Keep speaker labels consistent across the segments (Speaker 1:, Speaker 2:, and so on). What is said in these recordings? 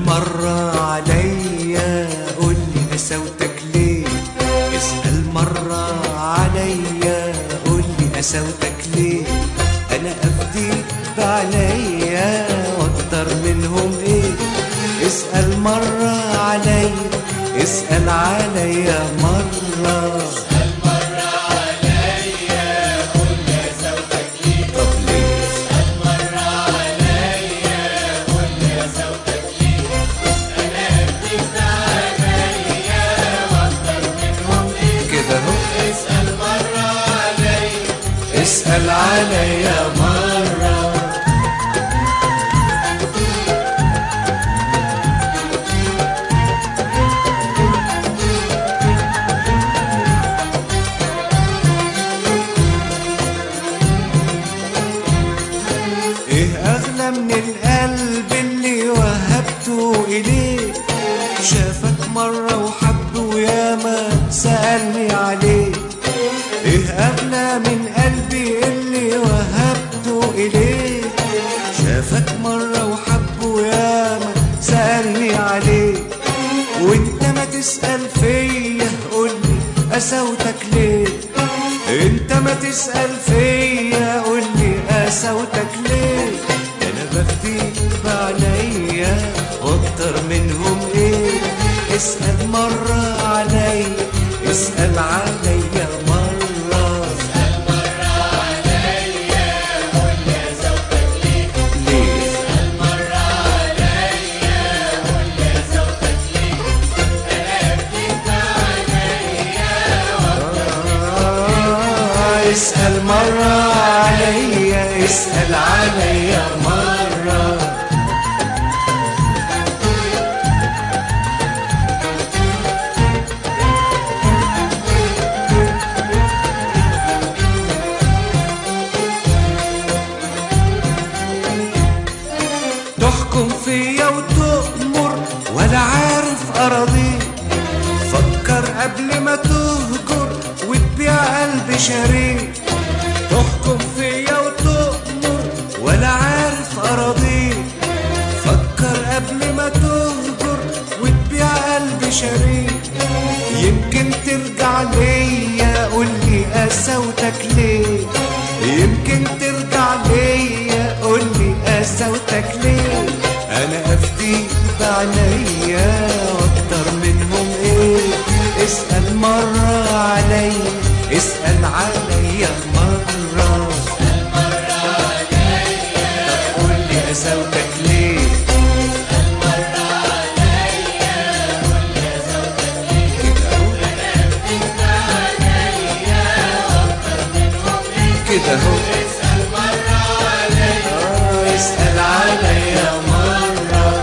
Speaker 1: مرة عليا قولي قساوتك ليه. اسأل مرة عليا قولي قساوتك ليه. أنا أفديك بعليا وأكتر منهم إيه. اسأل مرة عليا، اسأل عليا مرة.
Speaker 2: اسأل مرة عليا قولي قساوتك ليه. طب ليه؟ اسأل مرة عليا قولي قساوتك ليه. أنا أفديك بعليا وأكتر منهم إيه.
Speaker 1: كده أهو.
Speaker 2: اسأل مرة عليا،
Speaker 1: اسأل عليا مرة. ايه اغلى من القلب اللي وهبته اليك. شافك مرة وحب وياما سألني عليك. ايه اغلى من قلبي اللي وهبته اليك. شافك مرة وحب وياما سألني عليك. وانت ما تسأل فيا قولي قساوتك ليه. انت ما تسأل فيا قولي قساوتك ليه. انا بفديك بعليا واكتر منهم ايه. اسأل مرة عليا، اسأل عليا مرة.
Speaker 2: اسأل مرة عليا قولي قساوتك ليه.
Speaker 1: ليه؟
Speaker 2: اسأل مرة عليا قولي قساوتك ليه. أنا أفديك بعليا
Speaker 1: اسأل مرة عليا، اسأل عليا مرة. تحكم فيا وتؤمر ولا عارف أراضيك. فكر قبل ما تهجر وتبيع قلب شريك. تحكم فيا وتؤمر ولا عارف أراضيك. فكر قبل ما تهجر وتبيع قلب شريك. يمكن ترجع ليا قولي قساوتك ليه. يمكن ترجع ليا قولي قساوتك ليه. انا افديك بعليا واكتر منهم ايه. اسأل مرة عليا، اسأل عليا مرة.
Speaker 2: اسأل مرة عليا
Speaker 1: طب قولي قساوتك ليه.
Speaker 2: اسأل مرة عليا قولي قساوتك ليه.
Speaker 1: كده اهو.
Speaker 2: أنا أفديك بعليا وأكتر منهم إيه.
Speaker 1: كده اهو.
Speaker 2: اسأل مرة عليا،
Speaker 1: اسأل عليا مرة.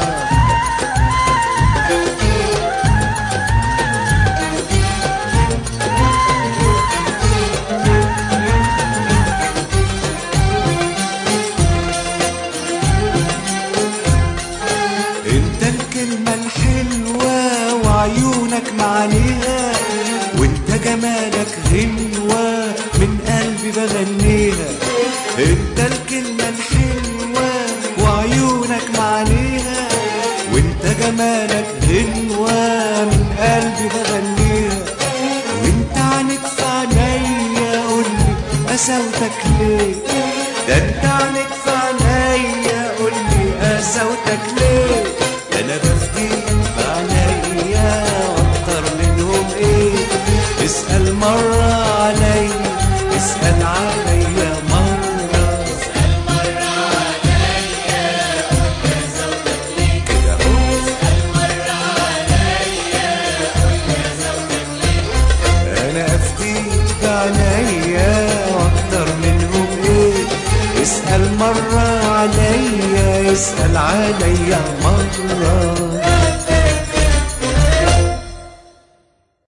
Speaker 1: انت الكلمة الحلوة وعيونك معانيها. وانت جمالك غنوة من قلبي بغنيها. انت الكلمة الحلوة وعيونك معانيها. وانت جمالك غنوة من قلبي بغنيها. وانت عنك في عينيا قولي قساوتك ليه. ده انت عنك في عينيا قولي قساوتك ليه. ده انا بفديك بعينيا واكتر منهم ايه. اسأل مرة عليا، اسأل عليا مرة.
Speaker 2: اسأل مرة عليا قولي قساوتك ليه.
Speaker 1: كده اهو.
Speaker 2: اسأل مرة عليا قولي قساوتك ليه.
Speaker 1: انا افديك بعينيا واكتر منهم ايه. اسأل مرة عليا، اسأل عليا مرة.